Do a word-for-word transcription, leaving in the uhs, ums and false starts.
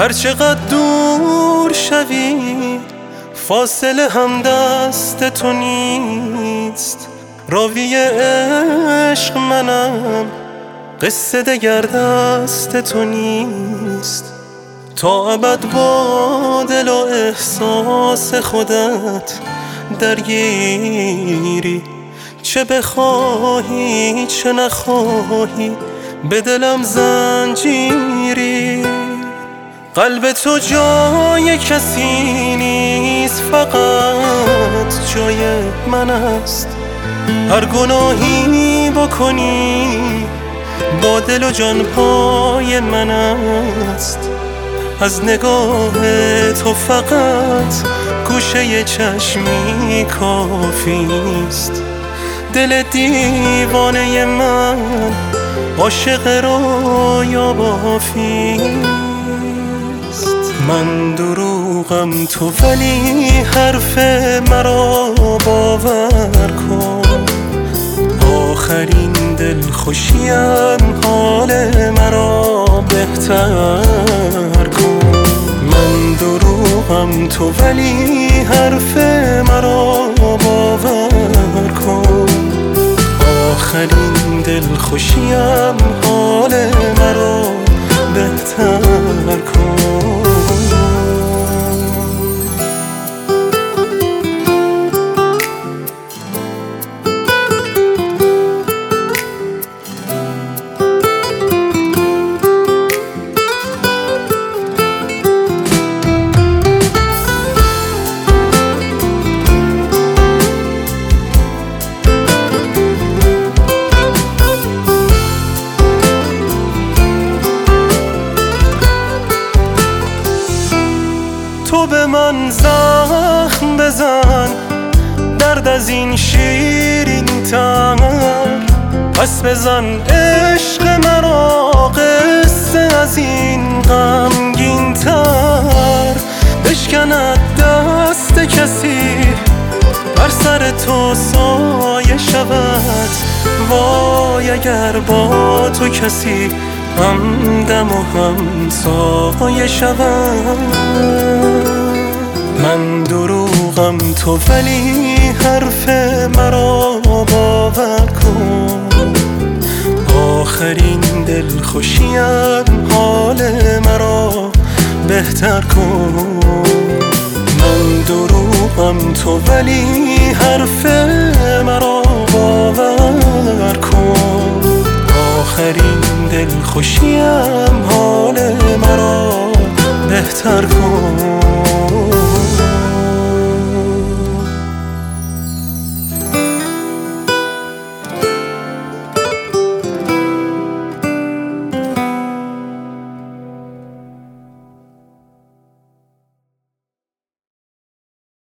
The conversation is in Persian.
هر چقدر دور شوی فاصله هم دست تو نیست. راوی عشق منم، قصه دگر دست تو نیست. تا ابد با دل و احساس خودت درگیری، چه بخواهی چه نخواهی به دلم زنجیری. قلب تو جای کسی نیست، فقط جای من است. هر گناهی بکنی با دل و جان پای من است. از نگاه تو فقط گوشه چشمی کافیست. دل دیوانه من عاشق رویا بافیست. من دروغم تو ولی حرف مرا باور کن. آخرین دلخوشیم حال مرا بهتر کن. من دروغم تو ولی حرف مرا باور کن. آخرین دلخوشیم حال مرا بهتر کن. تو به من زخم بزن، درد از این شیرین تر. پس بزن عشق مرا، قصه از این غمگین تر. بشکند دست کسی بر سر تو سایه شود. وای اگر با تو کسی همدم و هم سایه شود. من دروغم تو ولی حرف مرا باور کن. آخرین دلخوشیم حال مرا بهتر کن. من دروغم تو ولی حرف مرا باور کن. آخرین دلخوشیم حال مرا بهتر کن.